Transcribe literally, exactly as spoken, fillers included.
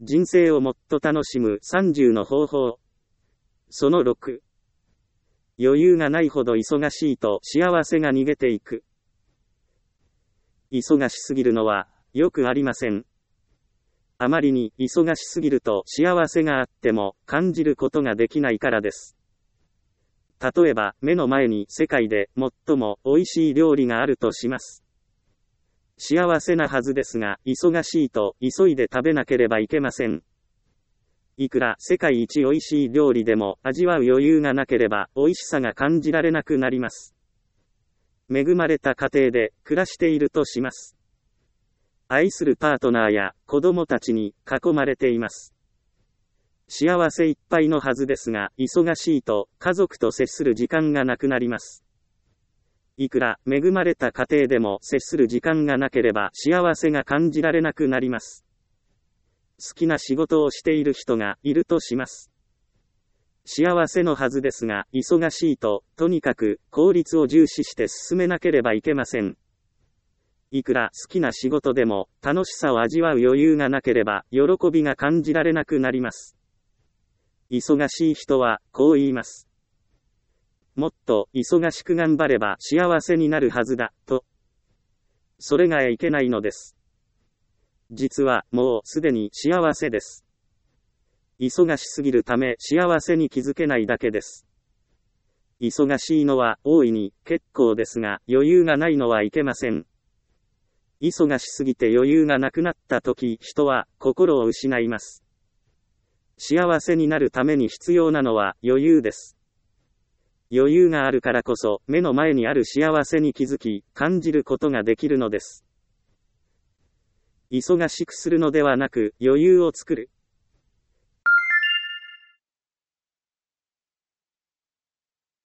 人生をもっと楽しむさんじゅうの方法。そのろく。余裕がないほど忙しいと幸せが逃げていく。忙しすぎるのはよくありません。あまりに忙しすぎると幸せがあっても感じることができないからです。例えば目の前に世界で最も美味しい料理があるとします。幸せなはずですが、忙しいと急いで食べなければいけません。いくら世界一美味しい料理でも味わう余裕がなければ美味しさが感じられなくなります。恵まれた家庭で暮らしているとします。愛するパートナーや子供たちに囲まれています。幸せいっぱいのはずですが、忙しいと家族と接する時間がなくなります。いくら恵まれた家庭でも接する時間がなければ幸せが感じられなくなります。好きな仕事をしている人がいるとします。幸せのはずですが、忙しいととにかく効率を重視して進めなければいけません。いくら好きな仕事でも楽しさを味わう余裕がなければ喜びが感じられなくなります。忙しい人はこう言います。もっと忙しく頑張れば幸せになるはずだ、と。それがいけないのです。実はもうすでに幸せです。忙しすぎるため幸せに気づけないだけです。忙しいのは大いに結構ですが、余裕がないのはいけません。忙しすぎて余裕がなくなったとき、人は心を失います。幸せになるために必要なのは余裕です。余裕があるからこそ目の前にある幸せに気づき、感じることができるのです。忙しくするのではなく余裕を作る。